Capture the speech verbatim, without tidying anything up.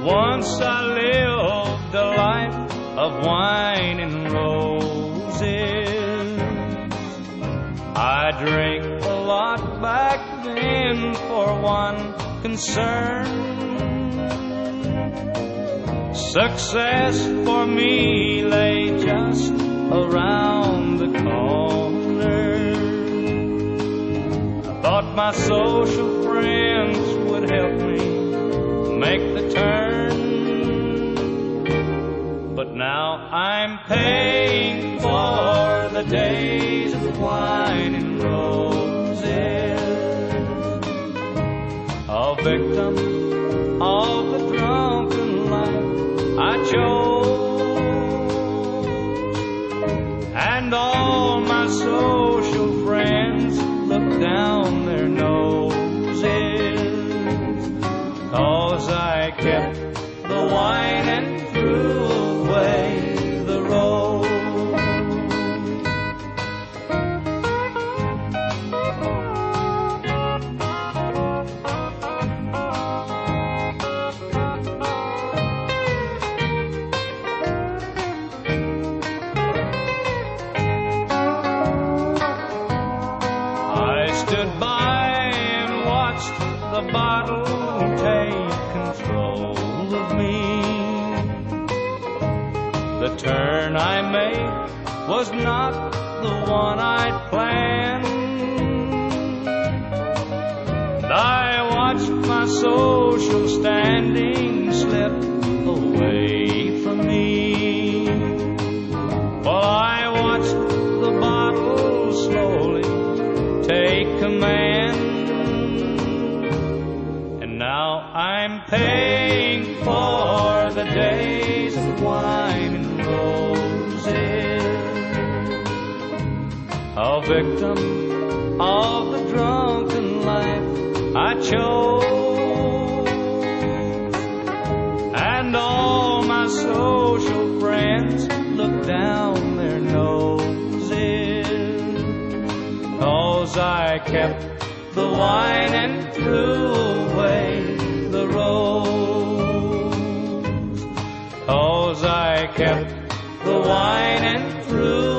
Once I lived a life of wine and roses. I drank a lot back then for one concern. Success for me lay just around the corner. I thought my social friends would help me make the turn, but now I'm paying for the days of wine and roses, a victim of the drunken life I chose, and all my social friends look down their noses, 'cause I kept the wine and threw away the rose. I stood by and watched the bottle take control of me. The turn I made was not the one I'd planned. I watched my social standing slip away from me, while I watched the bottle slowly take command. And now I'm paying for the days of wine and roses, a victim of the drunken life I chose, and all my social friends look down their noses, 'cause I kept the wine and threw away the rose, 'cause I kept the wine and threw